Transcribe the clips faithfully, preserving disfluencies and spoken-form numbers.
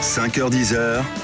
cinq heures dix,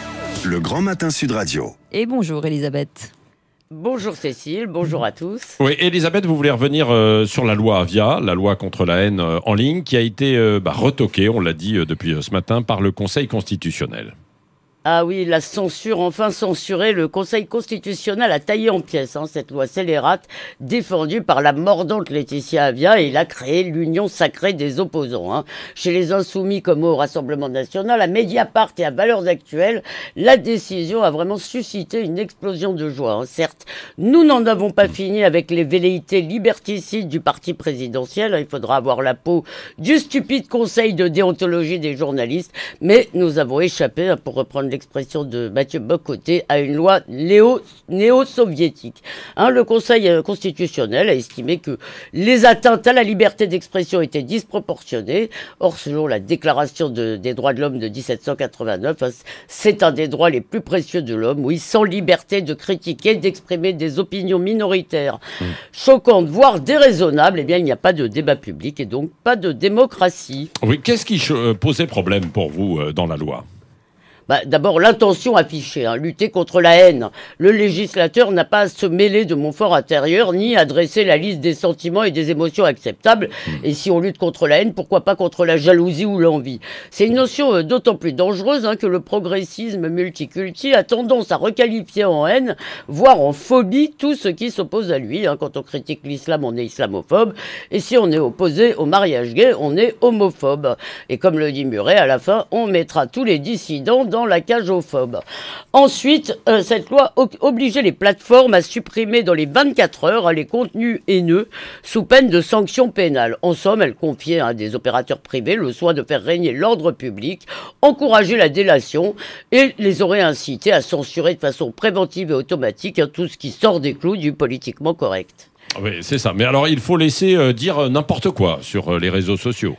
le Grand Matin Sud Radio. Et bonjour Elisabeth. Bonjour Cécile, bonjour à tous. Oui, Elisabeth, vous voulez revenir euh, sur la loi Avia, la loi contre la haine euh, en ligne, qui a été euh, bah, retoquée, on l'a dit euh, depuis euh, ce matin, par le Conseil constitutionnel. Ah oui, la censure, enfin censurée, le Conseil constitutionnel a taillé en pièces hein, cette loi scélérate défendue par la mordante Laetitia Avia, et il a créé l'union sacrée des opposants. Hein. Chez les Insoumis comme au Rassemblement National, à Mediapart et à Valeurs Actuelles, la décision a vraiment suscité une explosion de joie. Hein. Certes, nous n'en avons pas fini avec les velléités liberticides du parti présidentiel, hein. Il faudra avoir la peau du stupide Conseil de déontologie des journalistes, mais nous avons échappé, hein, pour reprendre l'expression de Mathieu Bock-Côté, à une loi néo, néo-soviétique. Hein, le Conseil constitutionnel a estimé que les atteintes à la liberté d'expression étaient disproportionnées. Or, selon la Déclaration de, des droits de l'homme de dix-sept cent quatre-vingt-neuf, hein, c'est un des droits les plus précieux de l'homme, oui, sans liberté de critiquer, d'exprimer des opinions minoritaires mmh. choquantes, voire déraisonnables, eh bien, il n'y a pas de débat public et donc pas de démocratie. Oui, qu'est-ce qui euh, posait problème pour vous euh, dans la loi ? Bah, d'abord, l'intention affichée, hein, lutter contre la haine. Le législateur n'a pas à se mêler de mon fort intérieur, ni à dresser la liste des sentiments et des émotions acceptables. Mmh. Et si on lutte contre la haine, pourquoi pas contre la jalousie ou l'envie? C'est une notion euh, d'autant plus dangereuse hein, que le progressisme multiculti a tendance à requalifier en haine, voire en phobie, tout ce qui s'oppose à lui. Hein. Quand on critique l'islam, on est islamophobe. Et si on est opposé au mariage gay, on est homophobe. Et comme le dit Muret, à la fin, on mettra tous les dissidents dans la cage aux phobes. Ensuite, euh, cette loi obligeait les plateformes à supprimer dans les vingt-quatre heures hein, les contenus haineux sous peine de sanctions pénales. En somme, elle confiait à hein, des opérateurs privés le soin de faire régner l'ordre public, encourager la délation et les aurait incités à censurer de façon préventive et automatique hein, tout ce qui sort des clous du politiquement correct. Oui, c'est ça. Mais alors, il faut laisser euh, dire n'importe quoi sur euh, les réseaux sociaux.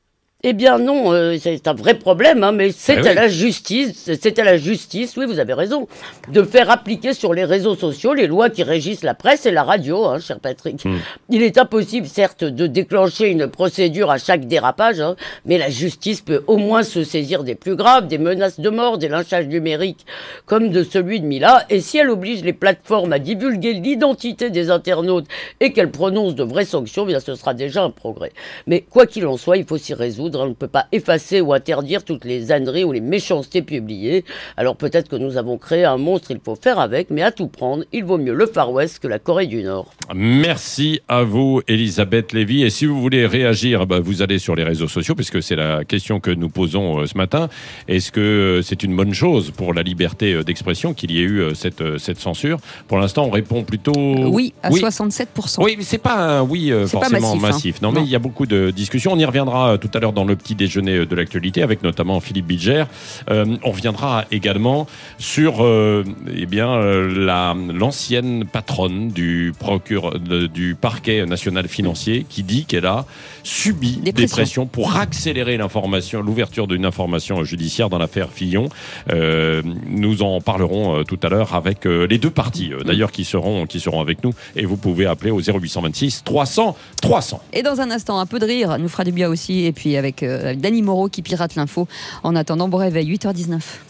Eh bien non, euh, c'est un vrai problème, hein, mais c'est eh à oui. la justice, c'est à la justice, oui vous avez raison, de faire appliquer sur les réseaux sociaux les lois qui régissent la presse et la radio, hein, cher Patrick. Mm. Il est impossible certes de déclencher une procédure à chaque dérapage, hein, mais la justice peut au moins se saisir des plus graves, des menaces de mort, des lynchages numériques, comme de celui de Mila, et si elle oblige les plateformes à divulguer l'identité des internautes et qu'elle prononce de vraies sanctions, bien ce sera déjà un progrès. Mais quoi qu'il en soit, il faut s'y résoudre. On ne peut pas effacer ou interdire toutes les âneries ou les méchancetés publiées. Alors peut-être que nous avons créé un monstre, il faut faire avec, mais à tout prendre, il vaut mieux le Far West que la Corée du Nord. Merci à vous, Elisabeth Lévy. Et si vous voulez réagir, bah, vous allez sur les réseaux sociaux, puisque c'est la question que nous posons euh, ce matin. Est-ce que euh, c'est une bonne chose pour la liberté euh, d'expression qu'il y ait eu euh, cette, euh, cette censure? Pour l'instant, on répond plutôt... Oui, à oui. soixante-sept pour cent. Oui, mais c'est pas un oui euh, forcément massif. massif. Hein. Non, non, mais il y a beaucoup de discussions. On y reviendra euh, tout à l'heure dans le petit déjeuner de l'actualité avec notamment Philippe Bilger. Euh, on reviendra également sur euh, eh bien euh, la l'ancienne patronne du procure de, du parquet national financier qui dit qu'elle a subi des pressions pour accélérer l'information, l'ouverture d'une information judiciaire dans l'affaire Fillon. Euh, nous en parlerons euh, tout à l'heure avec euh, les deux parties euh, d'ailleurs qui seront qui seront avec nous, et vous pouvez appeler au zéro huit cent vingt-six trois cents trois cents. Et dans un instant, un peu de rire nous fera du bien aussi, et puis avec euh, Dany Moreau qui pirate l'info. En attendant, bon réveil, huit heures dix-neuf.